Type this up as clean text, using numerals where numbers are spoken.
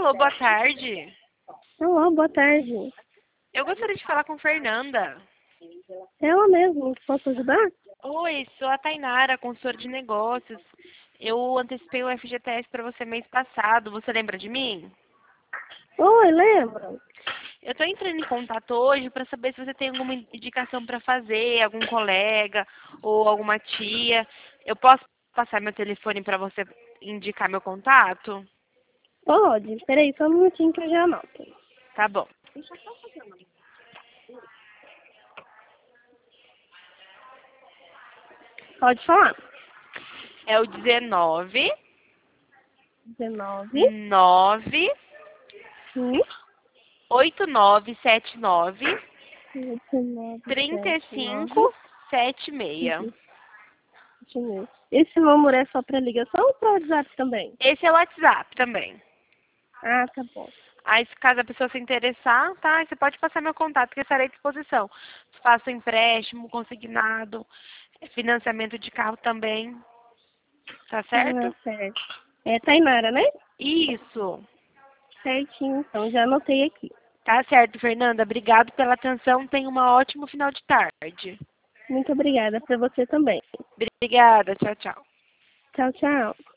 Alô, boa tarde. Olá, boa tarde. Eu gostaria de falar com Fernanda. Ela mesmo, posso ajudar? Oi, sou a Tainara, consultora de negócios. Eu antecipei o FGTS para você mês passado. Você lembra de mim? Oi, lembra? Eu estou entrando em contato hoje para saber se você tem alguma indicação para fazer, algum colega ou alguma tia. Eu posso passar meu telefone para você indicar meu contato? Pode. Peraí, só um minutinho que eu já anoto. Tá bom. Pode falar. É o 19 19, 9 sim, 8979 19, 7, 9, 3576. 29. Esse número é só para ligação ou para WhatsApp também? Esse é o WhatsApp também. Ah, tá bom. Aí, se caso a pessoa se interessar, tá? Você pode passar meu contato, que eu estarei à disposição. Faço empréstimo, consignado, financiamento de carro também. Tá Ah, certo? certo. É Tainara, né? Isso. Certinho, então. Já anotei aqui. Tá certo, Fernanda. Obrigado pela atenção. Tenha um ótimo final de tarde. Muito obrigada para você também. Obrigada. Tchau, tchau. Tchau, tchau.